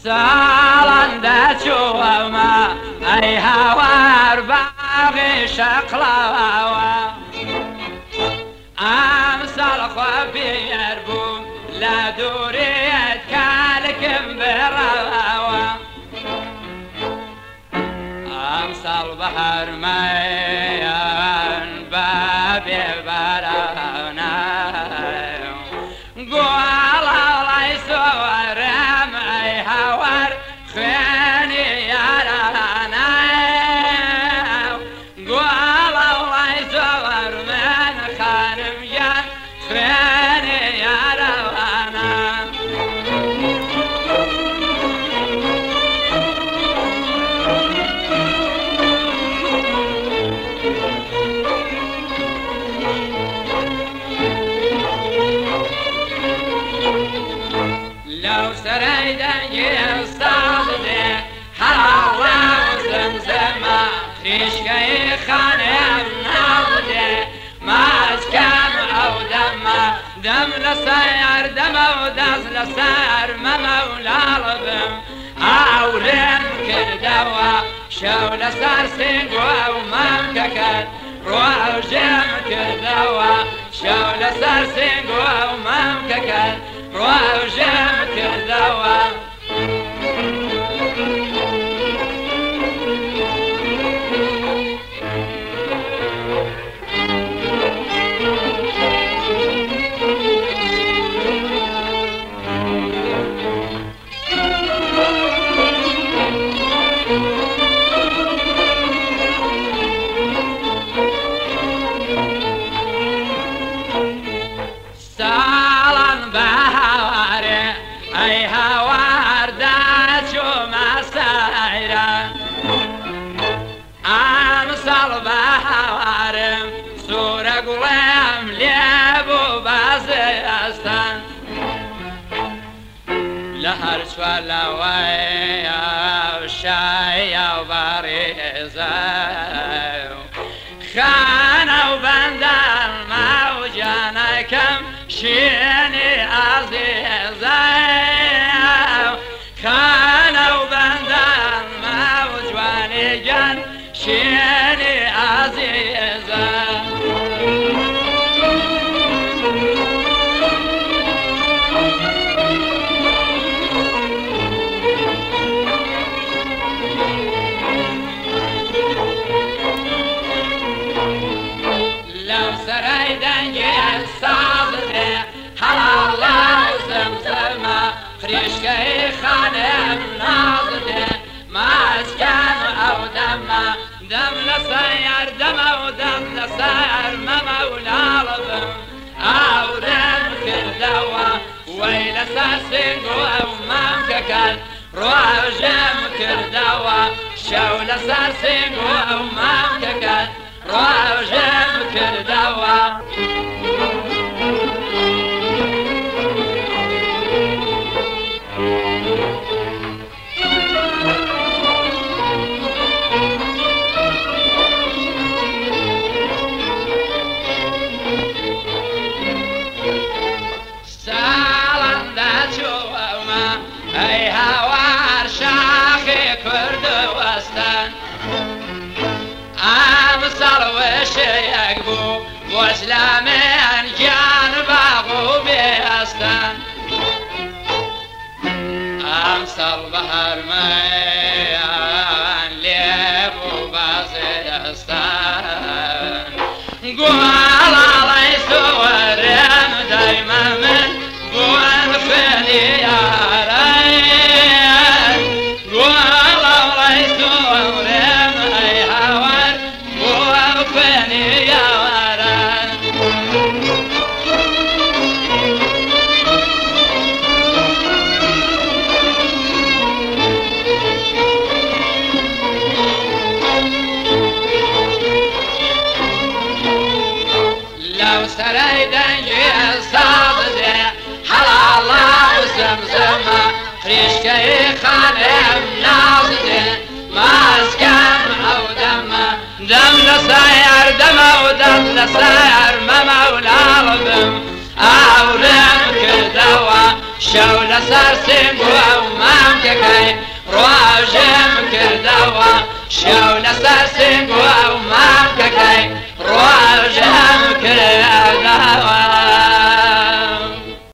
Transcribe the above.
ساڵان دەچووەمە ئەی هاوار باغی شەقڵاوە ئەم ساڵ خوا پێر بووم لە دوورێت کالکم بڕەوە ئەم ساڵ بەهەرمەیان بە بێبارانە گوڵاڵای سۆوەرەم ئەی هاوار خوێنی یارانە گوڵاڵای سۆوەر من خانم یان خوێنی یارانە لو سريد يستعضي حراوة وزمزمة خيشكي خانم ناضي ما اسكام او دمه دم لسير دم وداز لسير ممولا لبم اولين كردوا شو لسار سنقوا وممككت روح جم كردوا شو لسار سنقوا وممككت روجم كردوا أي هوار داتشو مسايرا عم صلبة هوارم سورة قلم ليبو بازيستان لهر شوالا ويا وشايا وباريزا خانا وبندان موجانا كم شيني عزيزا خانه وبندان موجواني جان شيني عزيزا لو سريدن يستعضي حلالا وزمزمة خريشكي خانم ناضي ما اسكان او دمه دم لسير دم ودم لسير ممولا لبم اورم كردوا ويل ساسنقوا وممككت روجم كردوا شو لساسنقوا وممككت روجم كردوا أي هوار شاخي كرد وستان عم صلوش يقبو واسلامين كان باغو بيستان عم صل بحر ميان ليبو بازيستان قوال علي سورين دايما من قوال فيني يا سريدن يستعضي حلالا وزمزمة خريشكي خانم ناضي ما اسكن او دمه دم لسير دم ودم لسير ممولا لبم اورم كردوا شو لسر سنقوا وممكن مامکەکەی ڕۆژێم کردەوە شێو لەسەر سنگ و مامکەکەی ڕۆژ